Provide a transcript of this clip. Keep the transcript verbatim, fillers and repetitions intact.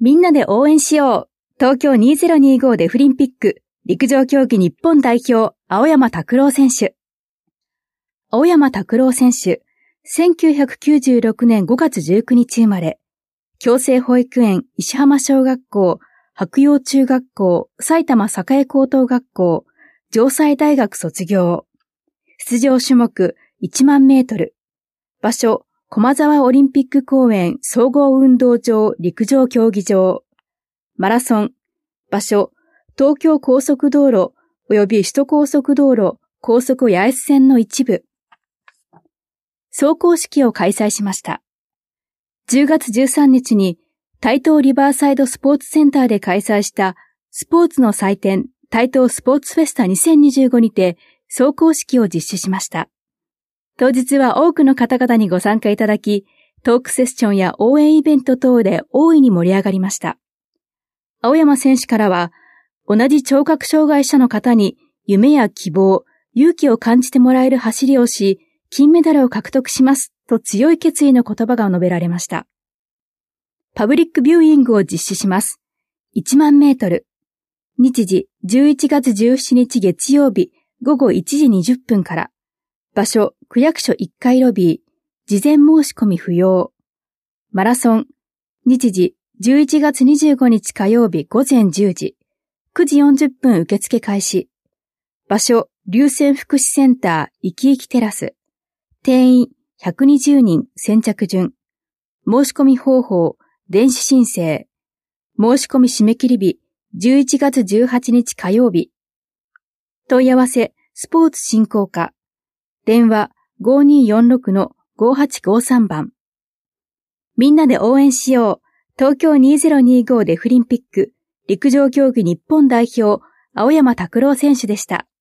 みんなで応援しよう。東京にせんにじゅうごデフリンピック陸上競技日本代表青山拓郎選手。青山拓郎選手、せんきゅうひゃくきゅうじゅうろくねんごがつじゅうくにち生まれ、共生保育園石浜小学校、白楊中学校、埼玉栄高等学校、城西大学卒業。出場種目いちまんメートル。場所、駒沢オリンピック公園総合運動場陸上競技場。マラソン。場所、東京高速道路及び首都高速道路高速八重洲線の一部。走行式を開催しました。じゅうがつじゅうさんにちに台東リバーサイドスポーツセンターで開催したスポーツの祭典台東スポーツフェスタにせんにじゅうごにて走行式を実施しました。当日は多くの方々にご参加いただき、トークセッションや応援イベント等で大いに盛り上がりました。青山選手からは、同じ聴覚障害者の方に夢や希望、勇気を感じてもらえる走りをし、金メダルを獲得しますと強い決意の言葉が述べられました。パブリックビューイングを実施します。いちまんメートル。日時じゅういちがつじゅうしちにち月曜日ごごいちじにじゅっぷんから。場所、区役所いっかいロビー。事前申し込み不要。マラソン。日時じゅういちがつにじゅうごにち火曜日ごぜんじゅうじ。くじよんじゅっぷん受付開始。場所、龍泉福祉センター、いきいきテラス。定員ひゃくにじゅうにん先着順。申し込み方法、電子申請。申し込み締め切り日、じゅういちがつじゅうはちにち火曜日。問い合わせ、スポーツ振興課。電話 ごにーよんろくのごはちごさん 番。みんなで応援しよう。東京にせんにじゅうごデフリンピック陸上競技日本代表青山拓郎選手でした。